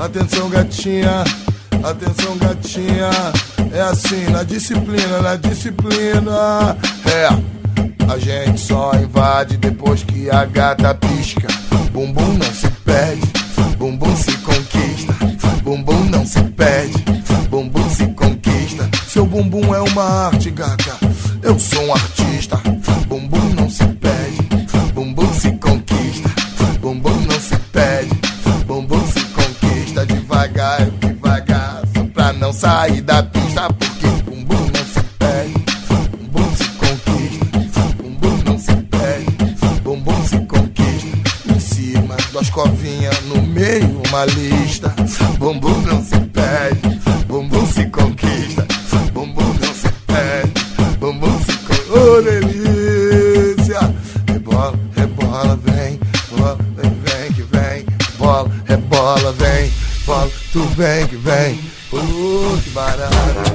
Atenção gatinha, atenção gatinha. É assim, na disciplina, na disciplina. É, a gente só invade depois que a gata pisca. Bumbum não se perde, bumbum se conquista. Bumbum não se perde, bumbum se conquista. Seu bumbum é uma arte, gata, eu sou um artista. Bumbum não se perde, bumbum se conquista. Bumbum não se perde, bumbum se conquista. Devagar, devagar, só pra não sair da pista. Porque bumbum não se perde, bumbum se conquista. Bumbum não se perde, bumbum se conquista. Em cima, duas covinhas, no meio uma lista. Bumbum não se perde, bumbum se conquista. Bumbum não se perde, bumbum se conquista. Oh, delícia! Rebola, rebola, vem, bola, vem que vem. Bola, rebola, vem, bola, tu vem que vem. Que barato!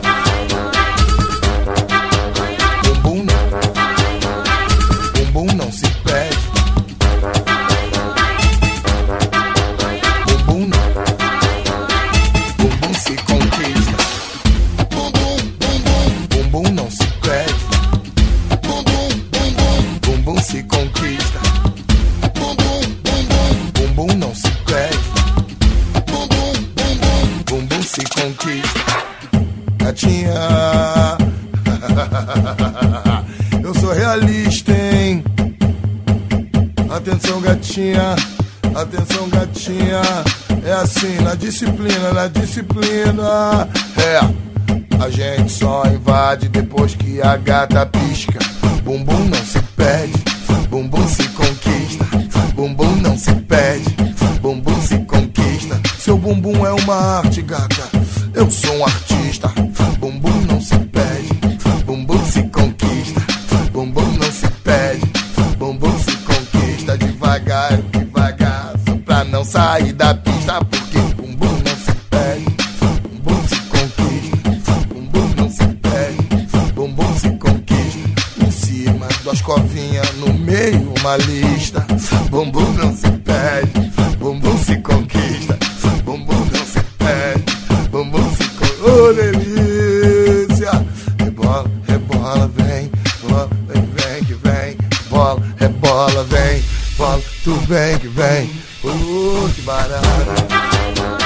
Bumbum não se perde. Bumbum se conquista. Bumbum não se perde. Bumbum se conquista. Bumbum não se perde. Bumbum se conquista. Gatinha, eu sou realista, hein? Atenção gatinha, atenção gatinha. É assim, na disciplina, na disciplina. É, a gente só invade depois que a gata pisca. Bumbum não se perde, bumbum se conquista. Bumbum não se perde, bumbum se conquista. Seu bumbum é uma arte, gata, eu sou um artista. Bumbum não se perde, bumbum se conquista. Bumbum não se perde, bumbum se conquista. Devagar, devagar, só pra não sair da pista. Porque bumbum não se perde, bumbum se conquista. Bumbum não se perde, bumbum se conquista. Em cima, duas covinhas, no meio uma lista. Bumbum não se perde, bumbum se conquista. Bumbum não se perde, bumbum se conquista. Oh, delícia! Rebola, rebola, vem, bola, vem que vem. Bola, rebola, vem, bola, tu vem que vem. Que barato!